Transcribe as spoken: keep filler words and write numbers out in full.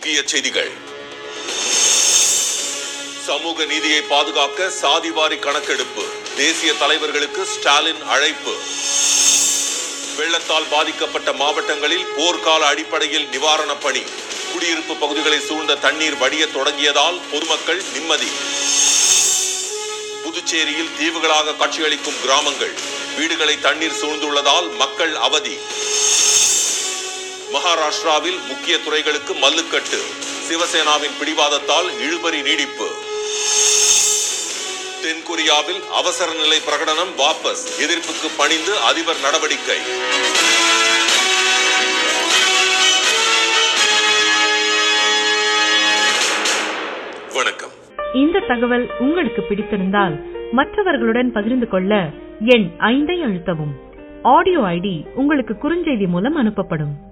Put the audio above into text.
முக்கிய செய்திகள். சமூக நீதியை பாதுகாக்க சாதிவாரி கணக்கெடுப்பு. தேசிய தலைவர்களுக்கு ஸ்டாலின் அழைப்பு. வெள்ளத்தால் பாதிக்கப்பட்ட மாவட்டங்களில் போர்க்கால அடிப்படையில் நிவாரணப் பணி. குடியிருப்பு பகுதிகளை சூழ்ந்த தண்ணீர் வடிய தொடங்கியதால் பொதுமக்கள் நிம்மதி. புதுச்சேரியில் தீவுகளாக காட்சியளிக்கும் கிராமங்கள். வீடுகளை தண்ணீர் சூழ்ந்துள்ளதால் மக்கள் அவதி. மகாராஷ்டிராவில் முக்கிய துறைகளுக்கு மல்லுக்கட்டு. சிவசேனாவின் பிடிவாதத்தால் இழுபறி நீடிப்பு. தென்கொரியாவில் அவசர நிலை பிரகடனம் வாபஸ். எதிர்ப்புக்கு பணிந்து அதிபர் நடவடிக்கை. வணக்கம். இந்த தகவல் உங்களுக்கு பிடித்திருந்தால் மற்றவர்களுடன் பகிர்ந்து கொள்ள எண் ஐந்தை அழுத்தவும். ஆடியோ ஐடி உங்களுக்கு குறுஞ்செய்தி மூலம் அனுப்பப்படும்.